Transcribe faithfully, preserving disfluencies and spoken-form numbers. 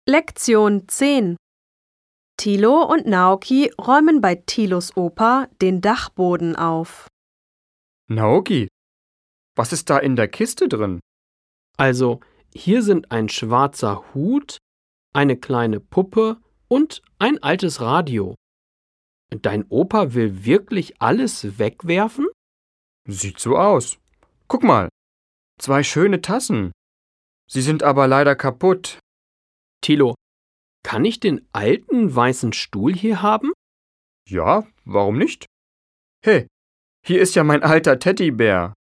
Lektion zehn. Thilo und Naoki räumen bei Thilos Opa den Dachboden auf. Naoki, was ist da in der Kiste drin? Also, hier sind ein schwarzer Hut, eine kleine Puppe und ein altes Radio. Dein Opa will wirklich alles wegwerfen? Sieht so aus. Guck mal, zwei schöne Tassen. Sie sind aber leider kaputt. Thilo, kann ich den alten weißen Stuhl hier haben? Ja, warum nicht? Hey, hier ist ja mein alter Teddybär.